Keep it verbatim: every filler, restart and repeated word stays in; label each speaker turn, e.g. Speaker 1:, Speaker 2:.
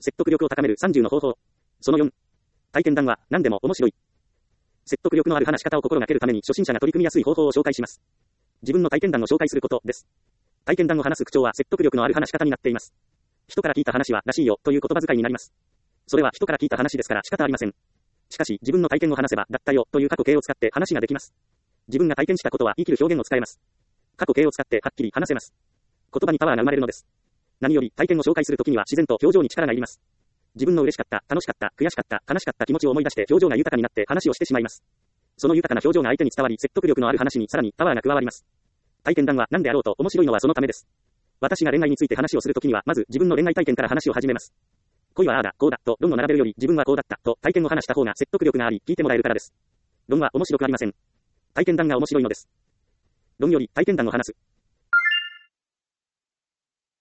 Speaker 1: 説得力を高めるさんじゅうの方法。そのよん。体験談は何でも面白い。説得力のある話し方を心がけるために初心者が取り組みやすい方法を紹介します。自分の体験談を紹介することです。体験談を話す口調は説得力のある話し方になっています。人から聞いた話はらしいよという言葉遣いになります。それは人から聞いた話ですから仕方ありません。しかし自分の体験を話せばだったよという過去形を使って話ができます。自分が体験したことは言い切る表現を使えます。過去形を使ってはっきり話せます。言葉にパワーが生まれるのです。何より体験を紹介するときには自然と表情に力がいります。自分の嬉しかった、楽しかった、悔しかった、悲しかった気持ちを思い出して表情が豊かになって話をしてしまいます。その豊かな表情が相手に伝わり説得力のある話にさらにパワーが加わります。体験談は何であろうと面白いのはそのためです。私が恋愛について話をするときにはまず自分の恋愛体験から話を始めます。恋はああだ、こうだと論を並べるより自分はこうだったと体験を話した方が説得力があり聞いてもらえるからです。論は面白くありません。体験談が面白いのです。論より体験談を話す。